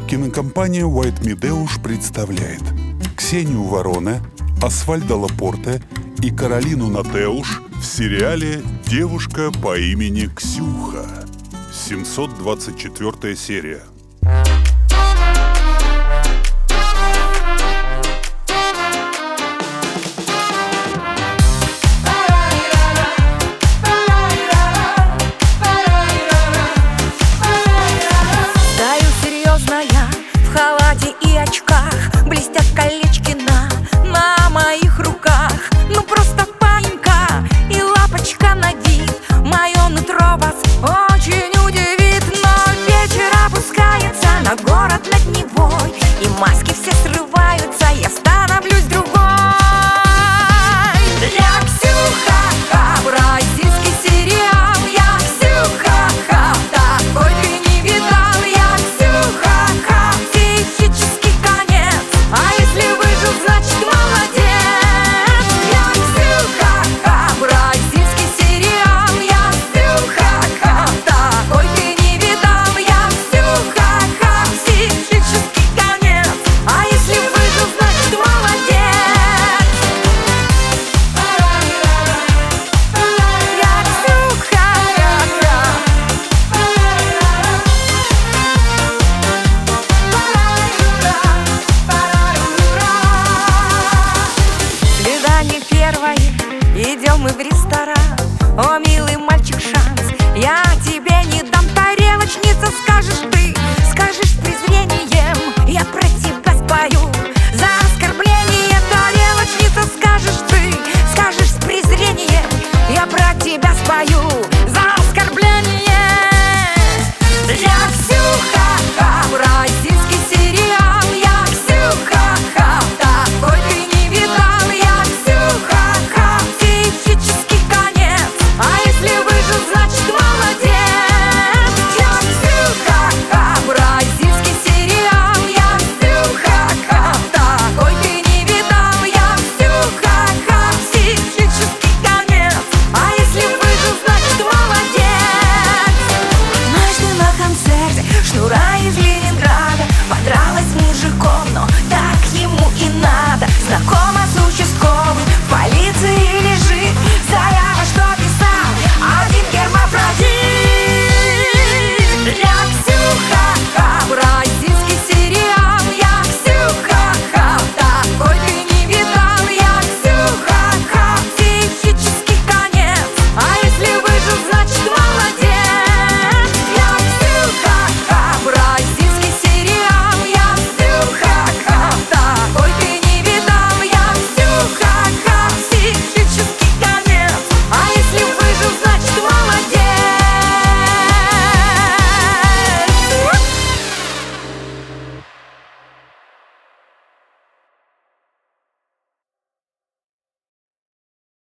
Кинокомпания White Meadows представляет Ксению Вороне, Асфальдо Лапорте и Каролину Натеуш в сериале «Девушка по имени Ксюха». 724 серия. В халате и очках блестят колечки на моих руках. Ну просто панька и лапочка на вид. Мое нутро вас очень удивит. Но вечер опускается на город над Невой, и маски все срываются, я становлюсь другой. Я Ксюха, бразильский сериал. Я Ксюха, такой ты не видал. Я Ксюха, психический конец. А если выжил, значит молодец. Я Ксюха, бразильский сериал. Я Ксюха, такой ты не видал. Я Ксюха, психический конец. А если выжил, значит молодец. Я Ксюха. Свидание первое, идем мы в ресторан.